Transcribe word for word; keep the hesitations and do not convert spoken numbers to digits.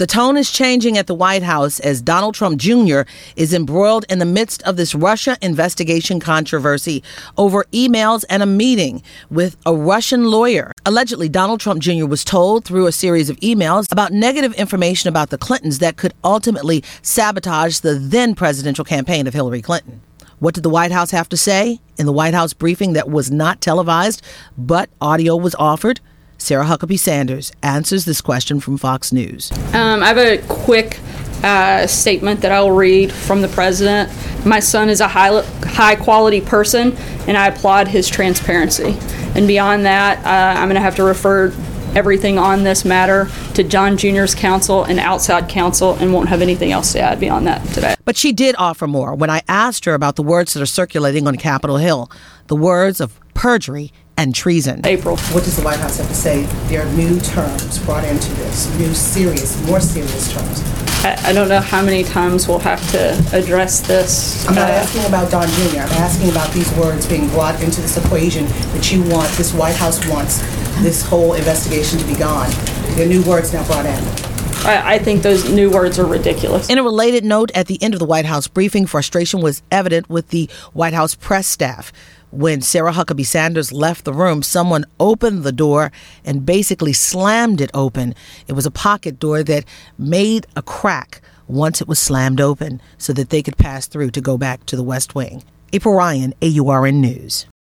The tone is changing at the White House as Donald Trump Junior is embroiled in the midst of this Russia investigation controversy over emails and a meeting with a Russian lawyer. Allegedly, Donald Trump Junior was told through a series of emails about negative information about the Clintons that could ultimately sabotage the then presidential campaign of Hillary Clinton. What did the White House have to say in the White House briefing that was not televised, but audio was offered? Sarah Huckabee Sanders answers this question from Fox News. Um, I have a quick uh, statement that I'll read from the president. My son is a high, high quality person, and I applaud his transparency. And beyond that, uh, I'm going to have to refer everything on this matter to John Junior's counsel and outside counsel, and won't have anything else to add beyond that today. But she did offer more when I asked her about the words that are circulating on Capitol Hill, the words of perjury and treason. April. What does the White House have to say? There are new terms brought into this, new serious, more serious terms. I, I don't know how many times we'll have to address this. I'm not uh, asking about Don Junior I'm asking about these words being brought into this equation that you want, this White House wants this whole investigation to be gone. There are new words now brought in. I, I think those new words are ridiculous. In a related note, at the end of the White House briefing, frustration was evident with the White House press staff. When Sarah Huckabee Sanders left the room, someone opened the door and basically slammed it open. It was a pocket door that made a crack once it was slammed open so that they could pass through to go back to the West Wing. April Ryan, A U R N News.